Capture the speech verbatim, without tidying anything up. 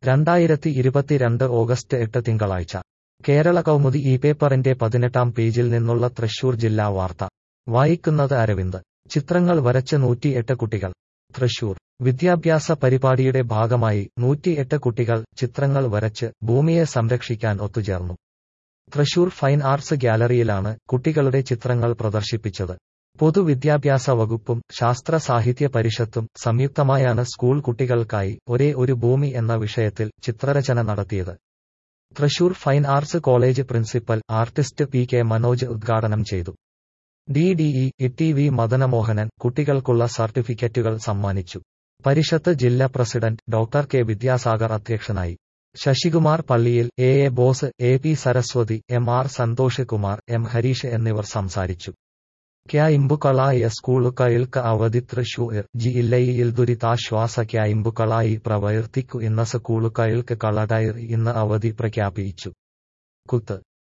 രണ്ടായിരത്തി ഇരുപത്തിരണ്ട് ഓഗസ്റ്റ് എട്ട് തിങ്കളാഴ്ച കേരള കൗമുദി ഈ പേപ്പറിന്റെ പതിനെട്ടാം പേജിൽ നിന്നുള്ള തൃശൂർ ജില്ലാ വാർത്ത വായിക്കുന്നത് അരവിന്ദ്. ചിത്രങ്ങൾ വരച്ച് നൂറ്റിയെട്ട് കുട്ടികൾ. തൃശൂർ വിദ്യാഭ്യാസ പരിപാടിയുടെ ഭാഗമായി നൂറ്റിയെട്ട് കുട്ടികൾ ചിത്രങ്ങൾ വരച്ച് ഭൂമിയെ സംരക്ഷിക്കാൻ ഒത്തുചേർന്നു. തൃശൂർ ഫൈൻ ആർട്സ് ഗ്യാലറിയിലാണ് കുട്ടികളുടെ ചിത്രങ്ങൾ പ്രദർശിപ്പിച്ചത്. പൊതുവിദ്യാഭ്യാസ വകുപ്പും ശാസ്ത്ര സാഹിത്യ പരിഷത്തും സംയുക്തമായാണ് സ്കൂൾ കുട്ടികൾക്കായി ഒരേ ഒരു ഭൂമി എന്ന വിഷയത്തിൽ ചിത്രരചന നടത്തിയത്. Thrissur fine arts college principal artist P K Manoj ഉദ്ഘാടനം ചെയ്തു. D D E T V Madanamohanan കുട്ടികൾക്കുള്ള സർട്ടിഫിക്കറ്റുകൾ സമ്മാനിച്ചു. പരിഷത്ത് ജില്ലാ പ്രസിഡന്റ് ഡോക്ടർ കെ വിദ്യാസാഗർ അധ്യക്ഷനായി. Sasikumar Palliyil, A A Bose, A P Saraswathi, M R Santhosh Kumar, M Harish എന്നിവർ സംസാരിച്ചു. ക്യായിമ്പുകളായ സ്കൂളുകൾക്ക് അവധി. തൃശൂർ ജില്ലയിൽ ദുരിതാശ്വാസ ക്യായിമ്പുകളായി പ്രവർത്തിക്കുന്ന സ്കൂളുകൾക്ക് കളക്ടർ ഇന്ന് അവധി പ്രഖ്യാപിച്ചു. കുത്ത്